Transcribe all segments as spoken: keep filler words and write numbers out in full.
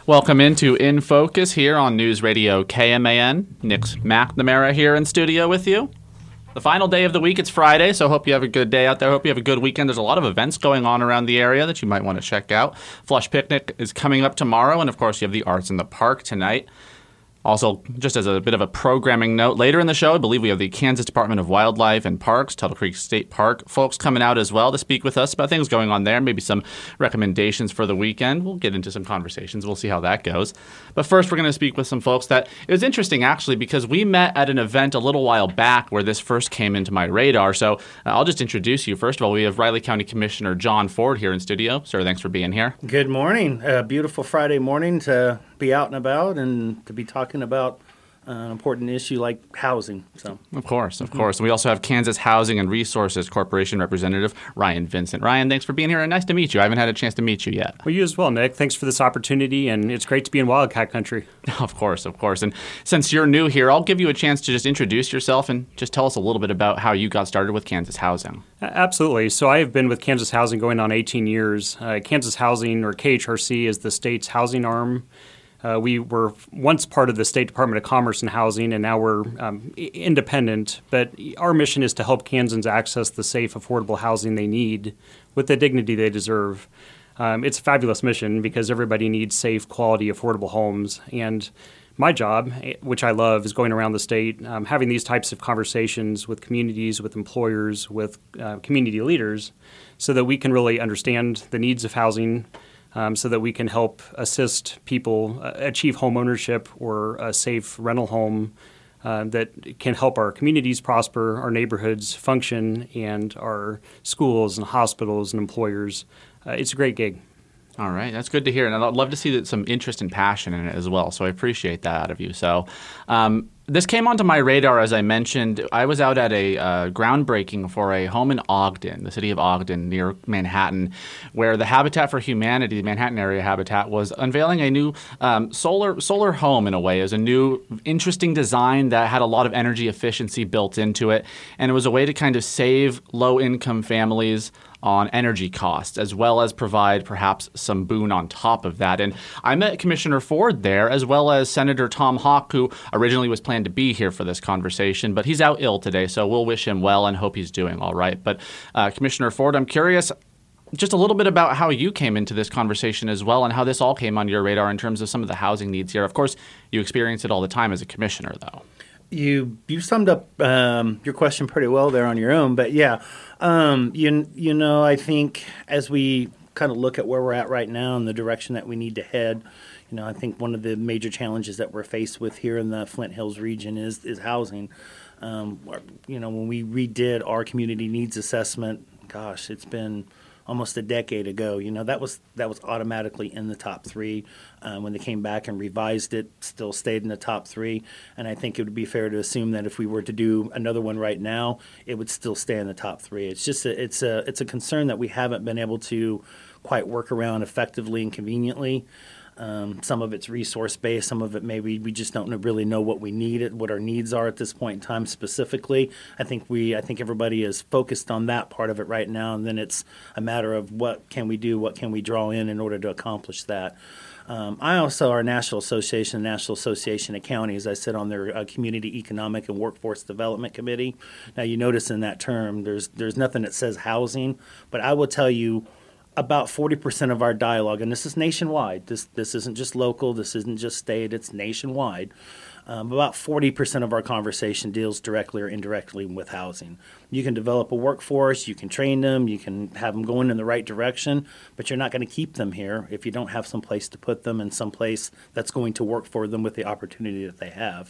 Welcome into In Focus here on News Radio K M A N. Nick McNamara here in studio with you. The final day of the week, it's Friday, so hope you have a good day out there. Hope you have a good weekend. There's a lot of events going on around the area that you might want to check out. Flush Picnic is coming up tomorrow, and of course you have the Arts in the Park tonight. Also, just as a bit of a programming note, later in the show, I believe we have the Kansas Department of Wildlife and Parks, Tuttle Creek State Park folks coming out as well to speak with us about things going on there, maybe some recommendations for the weekend. We'll get into some conversations. We'll see how that goes. But first, we're going to speak with some folks that it was interesting, actually, because we met at an event a little while back where this first came into my radar. So uh, I'll just introduce you. First of all, we have Riley County Commissioner John Ford here in studio. Sir, thanks for being here. Good morning. A beautiful Friday morning to be out and about and to be talking about an important issue like housing. So, Of course, of mm-hmm. course. And we also have Kansas Housing and Resources Corporation Representative Ryan Vincent. Ryan, thanks for being here and nice to meet you. I haven't had a chance to meet you yet. Well, you as well, Nick. Thanks for this opportunity, and it's great to be in Wildcat Country. Of course, of course. And since you're new here, I'll give you a chance to just introduce yourself and just tell us a little bit about how you got started with Kansas Housing. Absolutely. So I have been with Kansas Housing going on eighteen years. Uh, Kansas Housing, or K H R C, is the state's housing arm. Uh, we were once part of the State Department of Commerce and Housing, and now we're um, independent. But our mission is to help Kansans access the safe, affordable housing they need with the dignity they deserve. Um, it's a fabulous mission because everybody needs safe, quality, affordable homes. And my job, which I love, is going around the state, um, having these types of conversations with communities, with employers, with uh, community leaders, so that we can really understand the needs of housing, Um, so that we can help assist people uh, achieve home ownership or a safe rental home uh, that can help our communities prosper, our neighborhoods function, and our schools and hospitals and employers. Uh, it's a great gig. All right. That's good to hear. And I'd love to see that some interest and passion in it as well. So I appreciate that out of you. So um, this came onto my radar, as I mentioned. I was out at a uh, groundbreaking for a home in Ogden, the city of Ogden near Manhattan, where the Habitat for Humanity, the Manhattan area habitat, was unveiling a new um, solar solar home in a way. It was a new, interesting design that had a lot of energy efficiency built into it. And it was a way to kind of save low-income families on energy costs, as well as provide perhaps some boon on top of that. And I met Commissioner Ford there, as well as Senator Tom Hawk, who originally was planned to be here for this conversation, but he's out ill today, so we'll wish him well and hope he's doing all right. But uh, Commissioner Ford, I'm curious just a little bit about how you came into this conversation as well and how this all came on your radar in terms of some of the housing needs here. Of course, you experience it all the time as a commissioner, though. You you summed up um, your question pretty well there on your own, but yeah, um, you you know I think as we kind of look at where we're at right now and the direction that we need to head, you know I think one of the major challenges that we're faced with here in the Flint Hills region is is housing. Um, you know when we redid our community needs assessment, gosh, it's been almost a decade ago. You know that was that was automatically in the top three. Uh, when they came back and revised it, still stayed in the top three. And I think it would be fair to assume that if we were to do another one right now, it would still stay in the top three. It's just a, it's a it's a concern that we haven't been able to quite work around effectively and conveniently. Um, some of it's resource-based. Some of it maybe we just don't really know what we need, what our needs are at this point in time specifically. I think we, I think everybody is focused on that part of it right now, and then it's a matter of what can we do, what can we draw in in order to accomplish that. Um, I also, our National Association, National Association of Counties, I sit on their uh, Community Economic and Workforce Development Committee. Now, you notice in that term, there's there's nothing that says housing, but I will tell you, about forty percent of our dialogue, and this is nationwide, this this isn't just local, this isn't just state, it's nationwide. Um, about forty percent of our conversation deals directly or indirectly with housing. You can develop a workforce, you can train them, you can have them going in the right direction, but you're not going to keep them here if you don't have some place to put them and some place that's going to work for them with the opportunity that they have.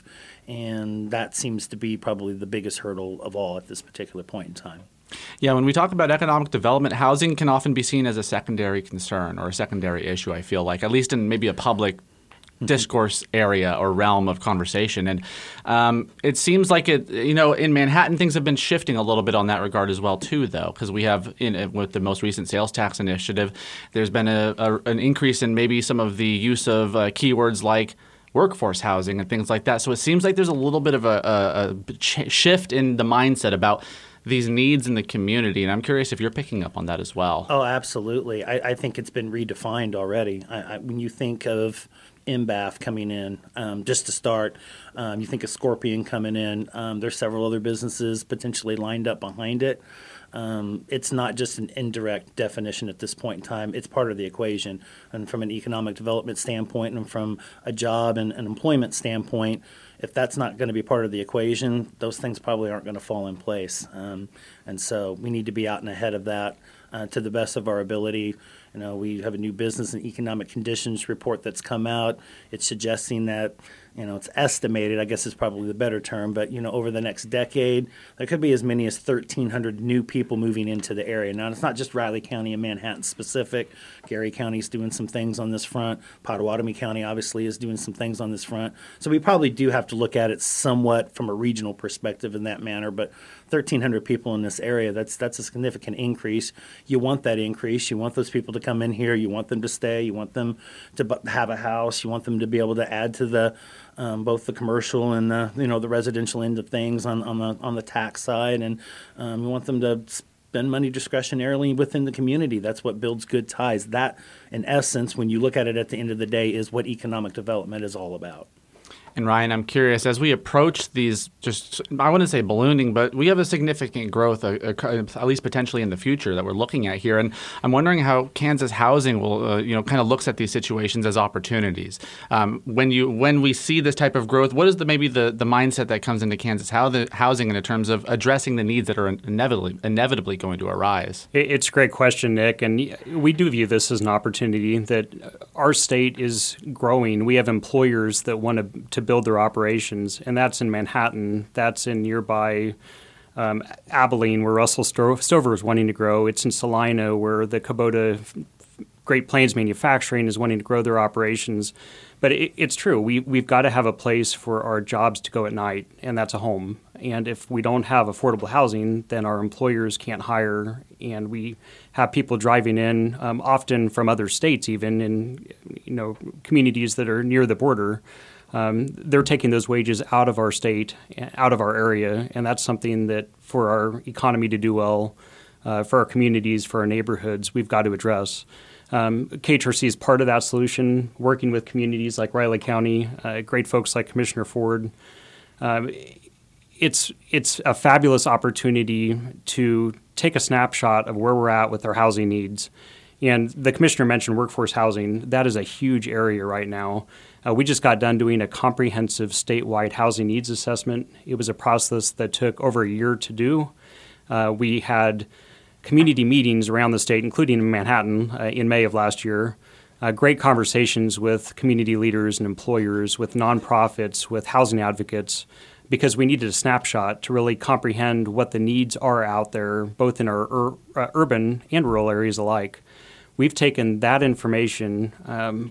And that seems to be probably the biggest hurdle of all at this particular point in time. Yeah, when we talk about economic development, housing can often be seen as a secondary concern or a secondary issue, I feel like, at least in maybe a public discourse area or realm of conversation. And um, it seems like it, you know, in Manhattan, things have been shifting a little bit on that regard as well, too, though, because we have, in, with the most recent sales tax initiative, there's been a, a, an increase in maybe some of the use of uh, keywords like workforce housing and things like that. So it seems like there's a little bit of a, a, a shift in the mindset about these needs in the community. And I'm curious if you're picking up on that as well. Oh, absolutely. I, I think it's been redefined already. I, I, when you think of M B A F coming in, um, just to start, um, you think of Scorpion coming in. Um, there's several other businesses potentially lined up behind it. Um, it's not just an indirect definition at this point in time. It's part of the equation. And from an economic development standpoint and from a job and an employment standpoint, if that's not going to be part of the equation, those things probably aren't going to fall in place. Um, and so we need to be out and ahead of that uh, to the best of our ability. You know, we have a new business and economic conditions report that's come out. It's suggesting that, you know, it's estimated, I guess is probably the better term, but, you know, over the next decade, there could be as many as thirteen hundred new people moving into the area. Now, it's not just Riley County and Manhattan specific. Gary County's doing some things on this front. Pottawatomie County obviously is doing some things on this front. So we probably do have to look at it somewhat from a regional perspective in that manner, but thirteen hundred people in this area, that's that's a significant increase. You want that increase. You want those people to come in here. You want them to stay. You want them to bu- have a house. You want them to be able to add to the Um, both the commercial and the, you know, the residential end of things on, on the on the tax side, and um, you want them to spend money discretionarily within the community. That's what builds good ties. That, in essence, when you look at it at the end of the day, is what economic development is all about. And Ryan, I'm curious, as we approach these, just I wouldn't say ballooning, but we have a significant growth, uh, uh, at least potentially in the future, that we're looking at here. And I'm wondering how Kansas Housing will, uh, you know, kind of looks at these situations as opportunities. Um, when you when we see this type of growth, what is the maybe the, the mindset that comes into Kansas Housing in terms of addressing the needs that are inevitably inevitably going to arise? It's a great question, Nick, and we do view this as an opportunity that our state is growing. We have employers that want to, to build their operations, and that's in Manhattan, that's in nearby um, Abilene, where Russell Stover is wanting to grow. It's in Salina, where the Kubota Great Plains Manufacturing is wanting to grow their operations. But it, it's true. We, we've got to have a place for our jobs to go at night, and that's a home. And if we don't have affordable housing, then our employers can't hire, and we have people driving in, um, often from other states even, in you know communities that are near the border. Um, they're taking those wages out of our state, out of our area, and that's something that for our economy to do well, uh, for our communities, for our neighborhoods, we've got to address. Um, K H R C is part of that solution, working with communities like Riley County, uh, great folks like Commissioner Ford. Um, it's it's a fabulous opportunity to take a snapshot of where we're at with our housing needs. And the commissioner mentioned workforce housing. That is a huge area right now. Uh, we just got done doing a comprehensive statewide housing needs assessment. It was a process that took over a year to do. Uh, we had community meetings around the state, including in Manhattan, uh, in May of last year. Uh, great conversations with community leaders and employers, with nonprofits, with housing advocates, because we needed a snapshot to really comprehend what the needs are out there, both in our ur- uh, urban and rural areas alike. We've taken that information, um,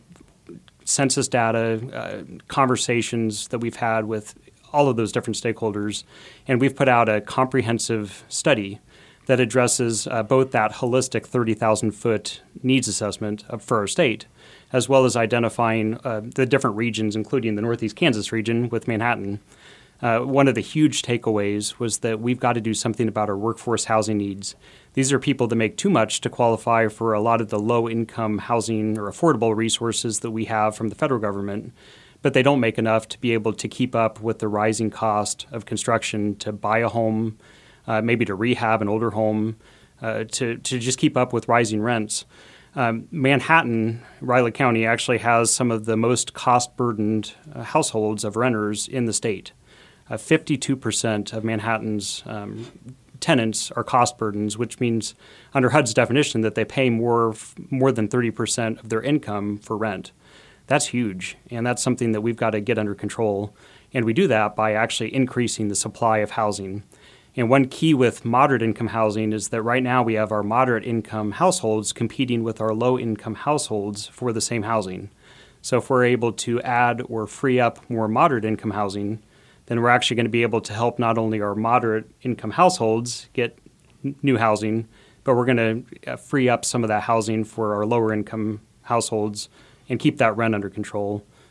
census data, uh, conversations that we've had with all of those different stakeholders, and we've put out a comprehensive study that addresses uh, both that holistic thirty thousand foot needs assessment of, for our state, as well as identifying uh, the different regions, including the Northeast Kansas region with Manhattan. Uh, one of the huge takeaways was that we've got to do something about our workforce housing needs. These are people that make too much to qualify for a lot of the low-income housing or affordable resources that we have from the federal government, but they don't make enough to be able to keep up with the rising cost of construction, to buy a home, uh, maybe to rehab an older home, uh, to, to just keep up with rising rents. Um, Manhattan, Riley County, actually has some of the most cost-burdened uh, households of renters in the state. Uh, fifty-two percent of Manhattan's um, tenants are cost burdens, which means under H U D's definition that they pay more more than thirty percent of their income for rent. That's huge, and that's something that we've got to get under control. And we do that by actually increasing the supply of housing. And one key with moderate income housing is that right now we have our moderate income households competing with our low income households for the same housing. So if we're able to add or free up more moderate income housing, then we're actually going to be able to help not only our moderate income households get n- new housing, but we're going to uh, free up some of that housing for our lower income households and keep that rent under control.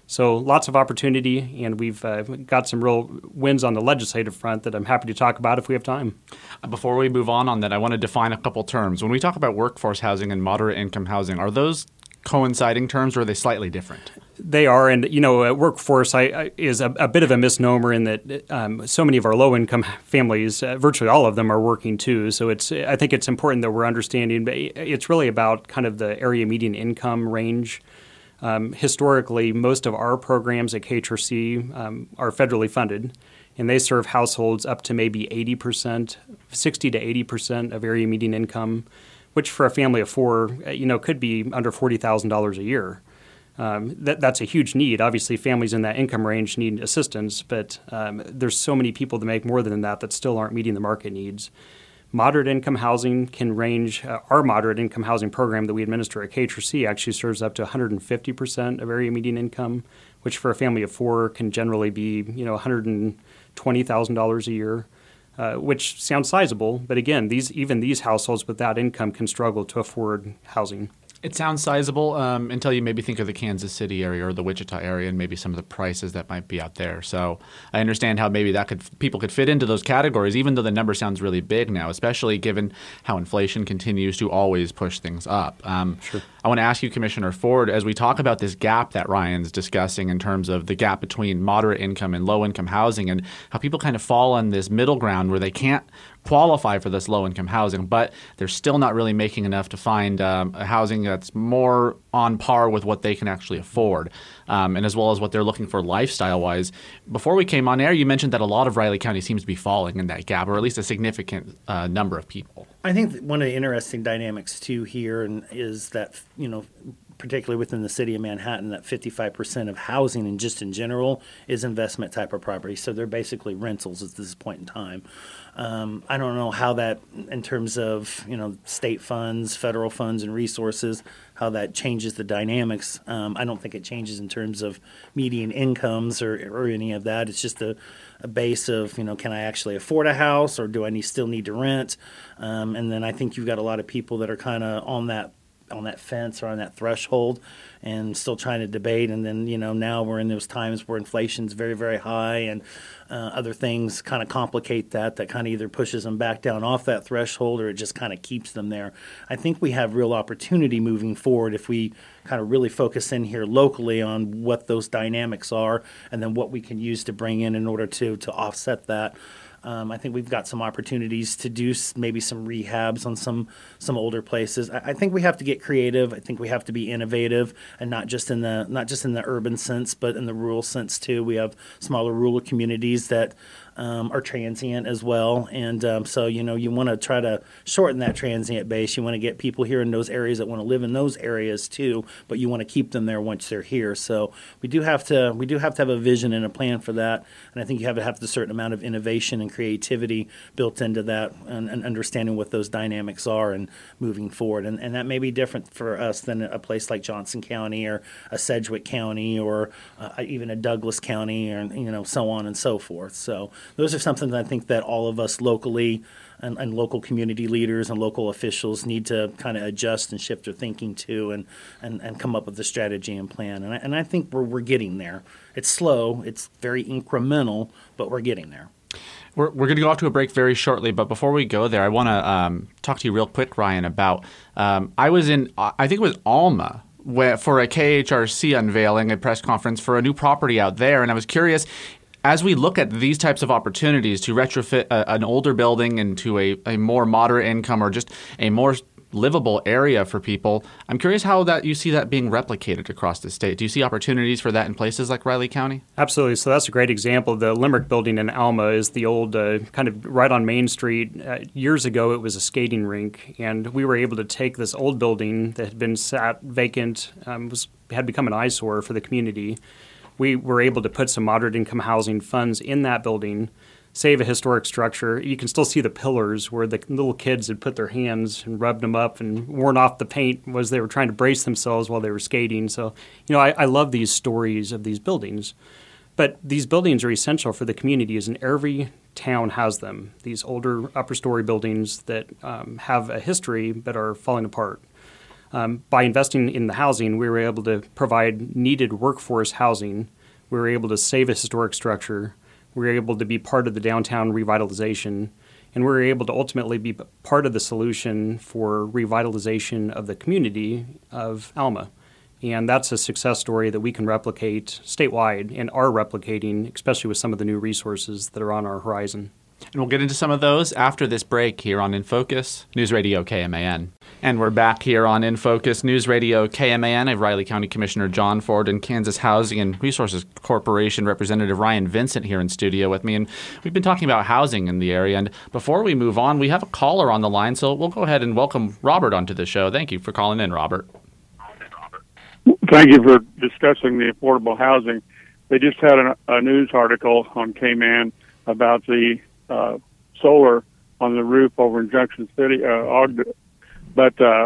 So lots of opportunity, and we've uh, got some real wins on the legislative front that I'm happy to talk about if we have time. Before we move on on that, I want to define a couple terms. When we talk about workforce housing and moderate income housing, are those coinciding terms or are they slightly different? They are, and you know, uh, workforce I, I, is a, a bit of a misnomer in that um, so many of our low-income families, uh, virtually all of them, are working too. So it's, I think it's important that we're understanding. But it's really about kind of the area median income range. Um, historically, most of our programs at K H R C um, are federally funded, and they serve households up to maybe eighty percent, sixty to eighty percent of area median income, which for a family of four, you know, could be under forty thousand dollars a year. Um, that, that's a huge need. Obviously, families in that income range need assistance, but um, there's so many people that make more than that that still aren't meeting the market needs. Moderate income housing can range. Uh, our moderate income housing program that we administer at K H R C actually serves up to one hundred fifty percent of area median income, which for a family of four can generally be, you know, one hundred twenty thousand dollars a year. Uh, which sounds sizable, but again, these even these households with that income can struggle to afford housing. It sounds sizable um, until you maybe think of the Kansas City area or the Wichita area and maybe some of the prices that might be out there. So I understand how maybe that could people could fit into those categories, even though the number sounds really big now, especially given how inflation continues to always push things up. Um, sure. I want to ask you, Commissioner Ford, as we talk about this gap that Ryan's discussing in terms of the gap between moderate income and low income housing and how people kind of fall on this middle ground where they can't qualify for this low-income housing, but they're still not really making enough to find um, a housing that's more on par with what they can actually afford, um, and as well as what they're looking for lifestyle-wise. Before we came on air, you mentioned that a lot of Riley County seems to be falling in that gap, or at least a significant uh, number of people. I think that one of the interesting dynamics, too, here and is that, you know, particularly within the city of Manhattan, that fifty-five percent of housing and just in general is investment type of property. So they're basically rentals at this point in time. Um, I don't know how that, in terms of, you know, state funds, federal funds and resources, how that changes the dynamics. Um, I don't think it changes in terms of median incomes or, or any of that. It's just a, a base of, you know, can I actually afford a house or do I need, still need to rent? Um, and then I think you've got a lot of people that are kind of on that on that fence or on that threshold and still trying to debate. And then, you know, now we're in those times where inflation's very, very high and uh, other things kind of complicate that, that kind of either pushes them back down off that threshold or it just kind of keeps them there. I think we have real opportunity moving forward if we kind of really focus in here locally on what those dynamics are and then what we can use to bring in in order to to offset that. Um, I think we've got some opportunities to do s- maybe some rehabs on some some older places. I, I think we have to get creative. I think we have to be innovative, and not just in the not just in the urban sense, but in the rural sense too. We have smaller rural communities that um, are transient as well, and um, so you know you want to try to shorten that transient base. You want to get people here in those areas that want to live in those areas too, but you want to keep them there once they're here. So we do have to we do have to have a vision and a plan for that, and I think you have to have a certain amount of innovation and creativity built into that and, and understanding what those dynamics are and moving forward. And, and that may be different for us than a place like Johnson County or a Sedgwick County or uh, even a Douglas County or, you know, so on and so forth. So those are something that I think that all of us locally and, and local community leaders and local officials need to kind of adjust and shift their thinking to and, and, and come up with a strategy and plan. And I, and I think we're, we're getting there. It's slow. It's very incremental, but we're getting there. We're, we're going to go off to a break very shortly, but before we go there, I want to um, talk to you real quick, Ryan, about um, I was in, I think it was Alma, where, for a K H R C unveiling, a press conference for a new property out there, and I was curious, as we look at these types of opportunities to retrofit a, an older building into a, a more moderate income or just a more livable area for people, I'm curious how that you see that being replicated across the state. Do you see opportunities for that in places like Riley County? Absolutely. So that's a great example. The Limerick building in Alma is the old uh, kind of right on Main Street. Uh, years ago, it was a skating rink, and we were able to take this old building that had been sat vacant, um, was had become an eyesore for the community. We were able to put some moderate income housing funds in that building, save a historic structure. You can still see the pillars where the little kids had put their hands and rubbed them up and worn off the paint as they were trying to brace themselves while they were skating. So, you know, I, I love these stories of these buildings. But these buildings are essential for the communities, and every town has them, these older upper story buildings that um, have a history but are falling apart. Um, by investing in the housing, we were able to provide needed workforce housing. We were able to save a historic structure. We were able to be part of the downtown revitalization. And we were able to ultimately be part of the solution for revitalization of the community of Alma. And that's a success story that we can replicate statewide and are replicating, especially with some of the new resources that are on our horizon. And we'll get into some of those after this break here on In Focus, News Radio K M A N. And we're back here on In Focus, News Radio K M A N. I have Riley County Commissioner John Ford and Kansas Housing and Resources Corporation Representative Ryan Vincent here in studio with me. And we've been talking about housing in the area. And before we move on, we have a caller on the line. So we'll go ahead and welcome Robert onto the show. Thank you for calling in, Robert. Thank you for discussing the affordable housing. They just had a, a news article on K M A N about the uh, solar on the roof over in Junction City, uh, Ogden. But, uh,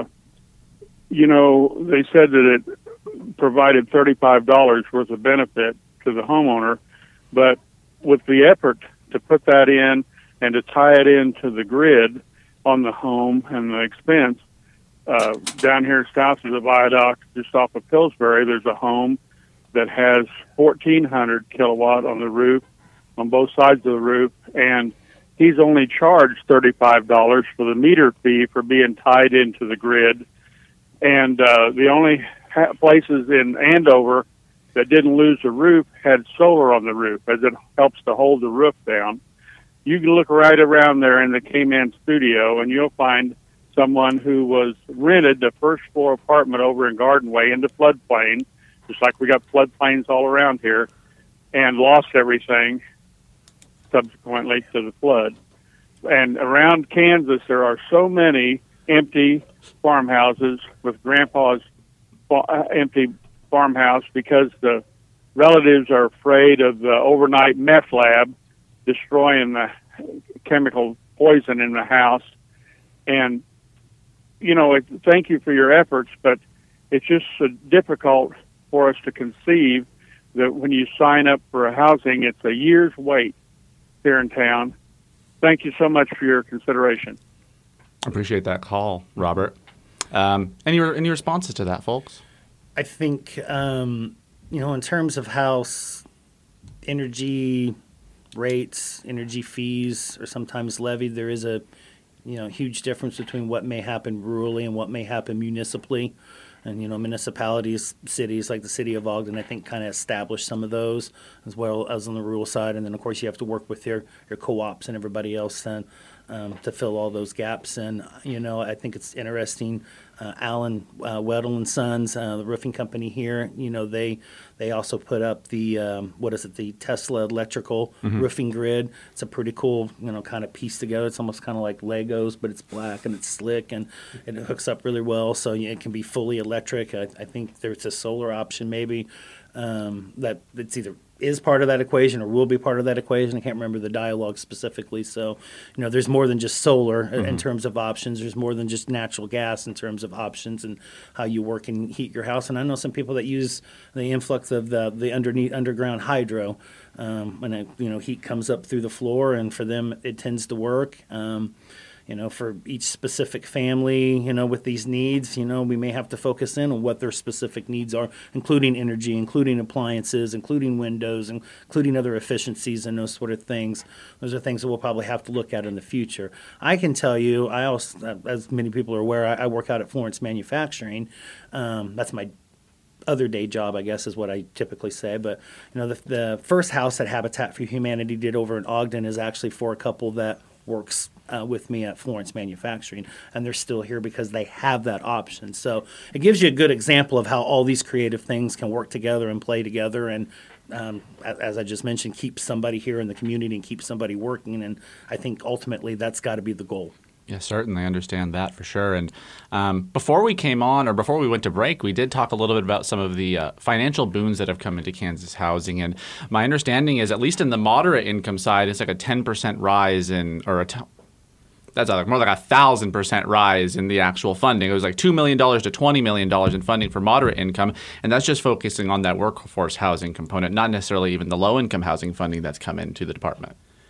you know, they said that it provided thirty-five dollars worth of benefit to the homeowner. But with the effort to put that in and to tie it into the grid on the home and the expense, uh, down here south of the viaduct, just off of Pillsbury, there's a home that has fourteen hundred kilowatt on the roof, on both sides of the roof, and he's only charged thirty-five dollars for the meter fee for being tied into the grid. And uh, the only ha- places in Andover that didn't lose the roof had solar on the roof, as it helps to hold the roof down. You can look right around there in the K M A N studio, and you'll find someone who was rented the first floor apartment over in Garden Way in the floodplain, just like we got floodplains all around here, and lost everything subsequently to the flood. And around Kansas, there are so many empty farmhouses with grandpa's fa- empty farmhouse because the relatives are afraid of the overnight meth lab destroying the chemical poison in the house. And, you know, it, thank you for your efforts, but it's just so difficult for us to conceive that when you sign up for a housing, it's a year's wait here in town. Thank you so much for your consideration. Appreciate that call, Robert. Um, any any responses to that, folks? I think, um, you know, in terms of house energy rates, energy fees are sometimes levied. There is a, you know, huge difference between what may happen rurally and what may happen municipally. And, you know, municipalities, cities like the city of Ogden, I think, kind of established some of those as well as on the rural side. And then, of course, you have to work with your, your co-ops and everybody else then um, to fill all those gaps. And, you know, I think it's interesting. Uh, Allen uh, Weddle and Sons, uh, the roofing company here, you know, they they also put up the, um, what is it, the Tesla electrical mm-hmm. roofing grid. It's a pretty cool, you know, kind of piece together. It's almost kind of like Legos, but it's black and it's slick and it hooks up really well. So yeah, it can be fully electric. I, I think there's a solar option maybe um, that it's either is part of that equation or will be part of that equation. I can't remember the dialogue specifically. So, you know, there's more than just solar mm-hmm. in terms of options. There's more than just natural gas in terms of options and how you work and heat your house. And I know some people that use the influx of the, the underneath underground hydro um, when it, you know, heat comes up through the floor, and for them it tends to work. Um, You know, for each specific family, you know, with these needs, you know, we may have to focus in on what their specific needs are, including energy, including appliances, including windows, including other efficiencies and those sort of things. Those are things that we'll probably have to look at in the future. I can tell you, I also, as many people are aware, I, I work out at Florence Manufacturing. Um, that's my other day job, I guess, is what I typically say. But, you know, the, the first house that Habitat for Humanity did over in Ogden is actually for a couple that works uh, with me at Florence Manufacturing, and they're still here because they have that option. So it gives you a good example of how all these creative things can work together and play together, and um, as I just mentioned, keep somebody here in the community and keep somebody working. And I think ultimately that's got to be the goal. Yeah, certainly. I understand that for sure. And um, before we came on, or before we went to break, we did talk a little bit about some of the uh, financial boons that have come into Kansas housing. And my understanding is, at least in the moderate income side, it's like a ten percent rise in, or a t- that's like more like a one thousand percent rise in the actual funding. It was like two million dollars to twenty million dollars in funding for moderate income. And that's just focusing on that workforce housing component, not necessarily even the low income housing funding that's come into the department.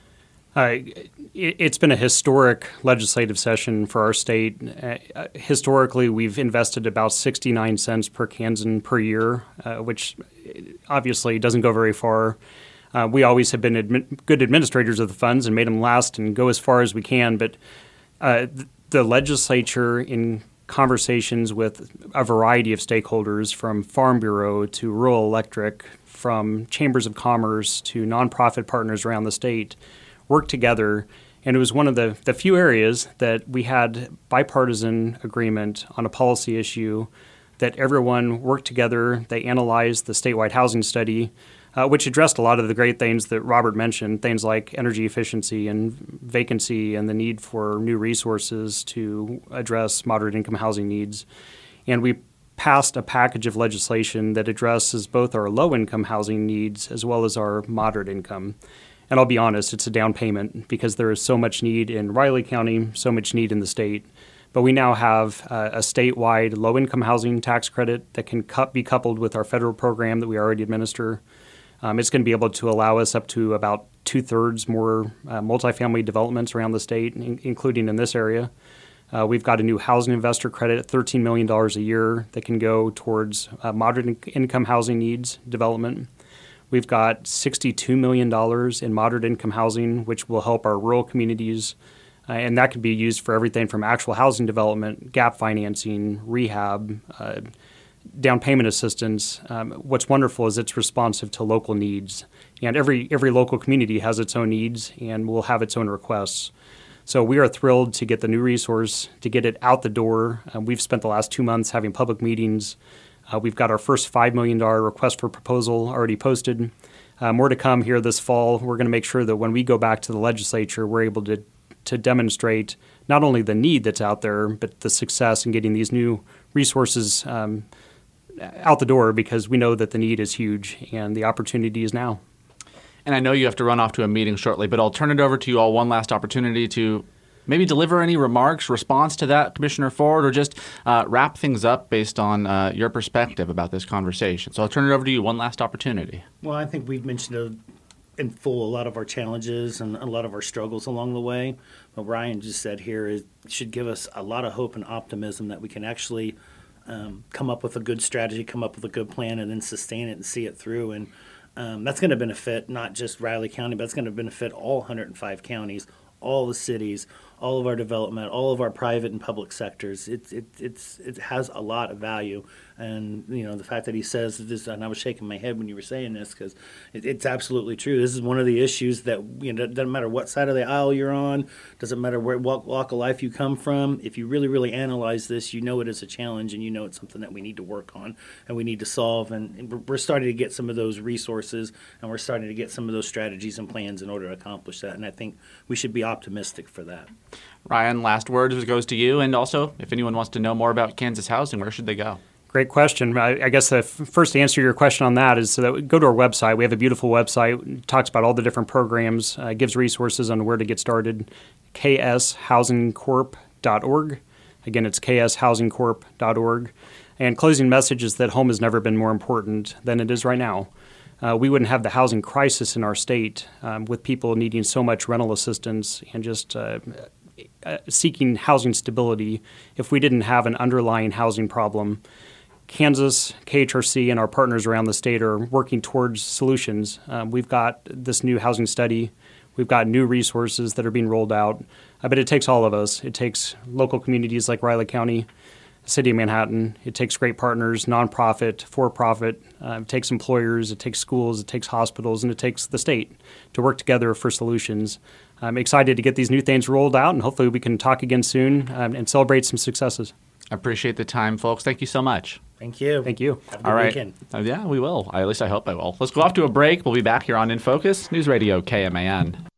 Uh, it, it's been a historic legislative session for our state. Uh, historically, we've invested about sixty-nine cents per Kansan per year, uh, which obviously doesn't go very far. Uh, we always have been admi- good administrators of the funds and made them last and go as far as we can. But uh, th- the legislature, in conversations with a variety of stakeholders, from Farm Bureau to Rural Electric, from chambers of commerce to nonprofit partners around the state, worked together. And it was one of the, the few areas that we had bipartisan agreement on a policy issue, that everyone worked together. They analyzed the statewide housing study, uh, which addressed a lot of the great things that Robert mentioned, things like energy efficiency and vacancy and the need for new resources to address moderate income housing needs. And we passed a package of legislation that addresses both our low-income housing needs as well as our moderate income. And I'll be honest, it's a down payment because there is so much need in Riley County, so much need in the state. But we now have uh, a statewide low-income housing tax credit that can cu- be coupled with our federal program that we already administer. Um, it's going to be able to allow us up to about two-thirds more uh, multifamily developments around the state, in- including in this area. Uh, we've got a new housing investor credit at thirteen million dollars a year that can go towards uh, moderate in- income housing needs development. We've got sixty-two million dollars in moderate income housing, which will help our rural communities. Uh, and that can be used for everything from actual housing development, gap financing, rehab, uh, down payment assistance. Um, what's wonderful is it's responsive to local needs. And every every local community has its own needs and will have its own requests. So we are thrilled to get the new resource, to get it out the door. Um, we've spent the last two months having public meetings. Uh, we've got our first five million dollars request for proposal already posted. Uh, more to come here this fall. We're going to make sure that when we go back to the legislature, we're able to to demonstrate not only the need that's out there, but the success in getting these new resources um, out the door, because we know that the need is huge and the opportunity is now. And I know you have to run off to a meeting shortly, but I'll turn it over to you all one last opportunity to maybe deliver any remarks, response to that, Commissioner Ford, or just uh, wrap things up based on uh, your perspective about this conversation. So I'll turn it over to you, one last opportunity. Well, I think we've mentioned a in full a lot of our challenges and a lot of our struggles along the way. What Ryan just said here is, should give us a lot of hope and optimism that we can actually um, come up with a good strategy, come up with a good plan, and then sustain it and see it through. And um, that's going to benefit not just Riley County, but it's going to benefit all one hundred five counties, all the cities, all of our development, all of our private and public sectors. It, it, it's, it has a lot of value. And, you know, the fact that he says this, and I was shaking my head when you were saying this, because it, it's absolutely true. This is one of the issues that, you know, it doesn't matter what side of the aisle you're on, doesn't matter where what walk of life you come from. If you really, really analyze this, you know it is a challenge, and you know it's something that we need to work on and we need to solve. And, and we're starting to get some of those resources, and we're starting to get some of those strategies and plans in order to accomplish that. And I think we should be optimistic for that. Ryan, last words goes to you. And also, if anyone wants to know more about Kansas Housing, where should they go? Great question. I, I guess the f- first answer to your question on that is so that we go to our website. We have a beautiful website. It talks about all the different programs, uh, gives resources on where to get started, k s housing corp dot org. Again, it's k s housing corp dot org. And closing message is that home has never been more important than it is right now. Uh, we wouldn't have the housing crisis in our state um, with people needing so much rental assistance and just uh, uh, seeking housing stability if we didn't have an underlying housing problem. Kansas, K H R C, and our partners around the state are working towards solutions. Um, we've got this new housing study. We've got new resources that are being rolled out. Uh, but it takes all of us. It takes local communities like Riley County, the City of Manhattan. It takes great partners, nonprofit, for-profit. Uh, it takes employers. It takes schools. It takes hospitals. And it takes the state to work together for solutions. I'm excited to get these new things rolled out, and hopefully we can talk again soon um, and celebrate some successes. I appreciate the time, folks. Thank you so much. Thank you. Thank you. Have a good All right. weekend. Uh, yeah, we will. At least I hope I will. Let's go off to a break. We'll be back here on In Focus, News Radio K M A N.